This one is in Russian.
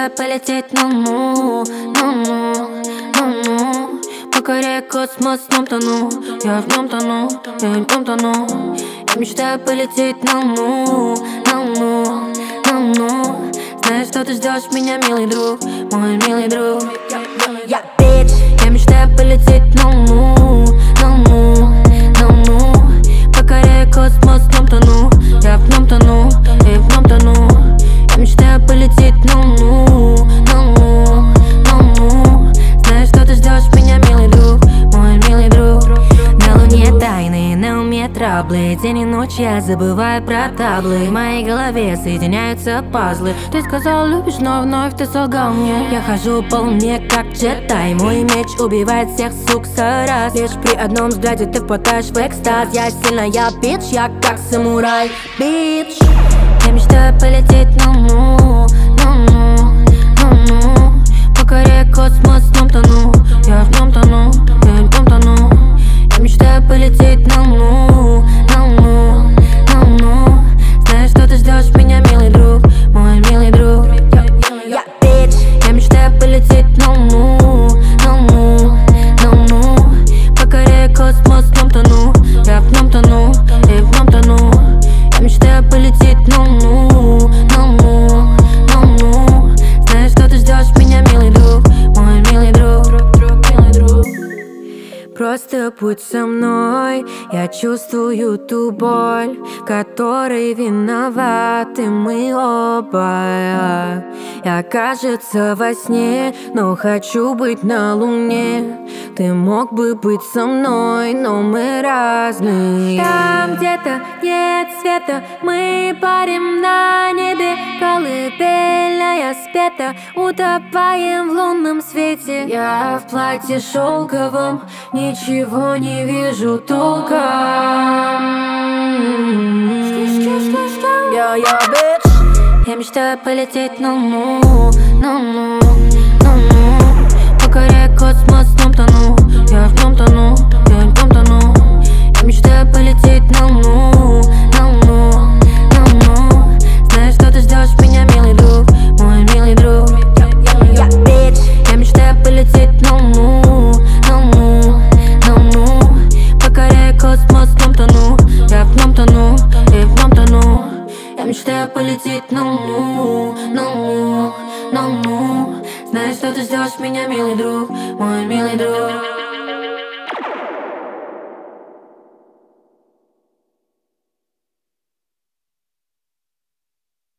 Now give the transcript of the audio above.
мечтаю полететь на Луну, на Луну, на Луну. Покоряя космос, в нем тону, я в нем тону, я в нем тону. Я мечтаю полететь на Луну, на Луну, на Луну. Знаю, что ты ждешь меня, милый друг, мой милый друг. Я мечтаю полететь на Луну, на Луну, на Луну. Покоряя космос, в нем тону, я в нем тону, я в нем тону. Я мечтаю полететь на Луну, на Луну, на Луну. Знаю, что ты ждешь меня, милый друг, мой милый друг. На Луне тайны, на уме траблы. День и ночь я забываю про таблы. В моей голове соединяются пазлы. Ты сказал, любишь, но вновь ты солгал мне. Я хожу по Луне, как джедай. Мой меч убивает всех сук за раз. Лишь при одном взгляде ты впадаешь в экстаз. Я сильная бич, я как самурай, бич. Я мечтаю полететь на Луну, на Луну, на Луну. Покоряя космос, в нем тону, я в нем тону, я в нем тону. Я мечтаю полететь на Луну, на Луну, на Луну. Знаю, что ты ждешь меня, милый друг, мой милый друг. Я мечтаю полететь на Луну, на Луну, на Луну. Покоряя космос, в нем тону, я в нем тону, я в нем тону. Я мечтаю полететь на Луну, на Луну, на Луну. Знаю, что ты ждешь меня, милый друг, мой милый друг, милый друг. Просто будь со мной, я чувствую ту боль, которой виноваты мы оба. Я, кажется, во сне, но хочу быть на Луне. Ты мог бы быть со мной, но мы разные. Там где-то нет света, мы парим на небе. Колыбельная спета, утопаем в лунном свете. Я в платье шелковом, ничего не вижу толком. Я мечтаю полететь на Луну, на Луну, на Луну. Покоряя космос, в нем тону, я в нем тону, я в нем тону. Я мечтаю полететь на Луну, на Луну, на Луну. Знаю, что ты ждешь меня, милый друг, мой милый друг. Я мечтаю полететь на Луну, на Луну, на Луну. Покоряя космос, в нем тону, я в нем тону, я в нем тону. Я мечтаю полететь на Луну, на Луну, на Луну. Знаю, что ты ждешь меня, милый друг, мой милый друг.